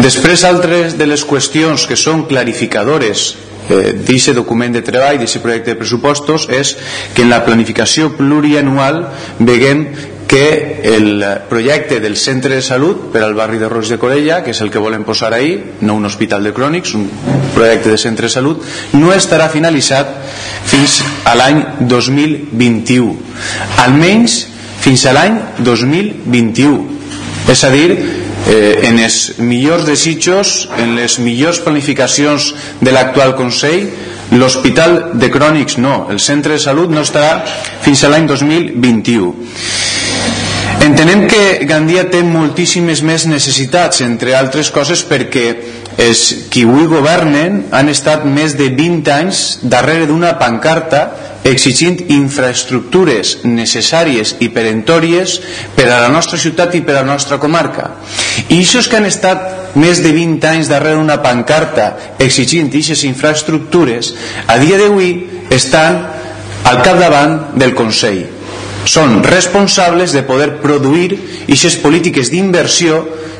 Després, altres de les qüestions que són clarificadores d'aquest document de treball, d'aquest projecte de pressupostos, és que en la planificació plurianual veiem que el projecte del centre de salut per al barri de Roig de Corella, que és el que volem posar ahí, no un hospital de crònics, un projecte de centre de salut, no estarà finalitzat fins a l'any 2021, almenys fins a l'any 2021. És a dir, en els millors desitjos, en les millors planificacions de l'actual Consell, l'hospital de crònics no, el centre de salut no estarà fins a l'any 2021. Entenem que Gandia té moltíssimes més necessitats, entre altres coses perquè els qui avui governen han estat més de 20 anys darrere d'una pancarta exigint infraestructures necessàries i peremptòries per a la nostra ciutat i per a la nostra comarca. I aquests que han estat més de 20 anys darrere d'una pancarta exigint aquestes infraestructures, a dia d'avui estan al capdavant del Consell. Són responsables de poder produir aquestes polítiques d'inversió